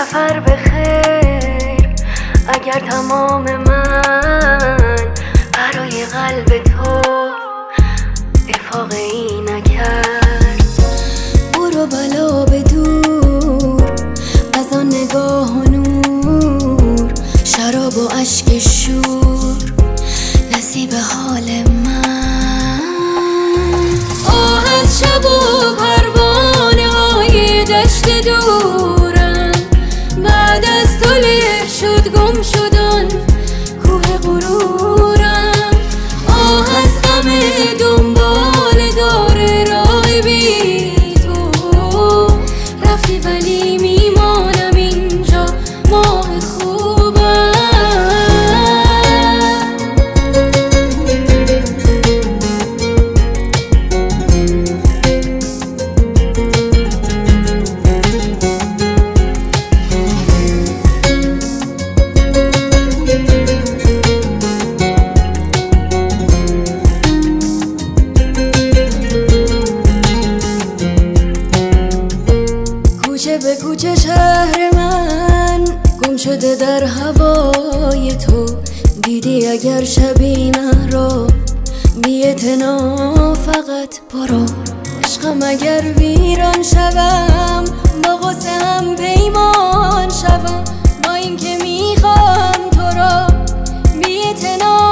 سفر به خیر. اگر تمام من برای قلب تو افاقی نکرد، برو بلا به دور از آن نگاه و نور، شراب و اشک شور نصیب حال من. آه از شب و پروانه های دشت دورم، بعد از تو له شد گم شدن کوه غرورم. آه از غم دنبال دار راه بی تو، رفتی ولی میمانم اینجا ماه خوبم. کوچه به کوچه شهر من گم شده در هوای تو، دیدی اگر شبی من را بی اعتنا فقط برو. عشقم اگر ویران شوم با غصه هم پیمان شوم، با اینکه میخوام تو را بی اعتنا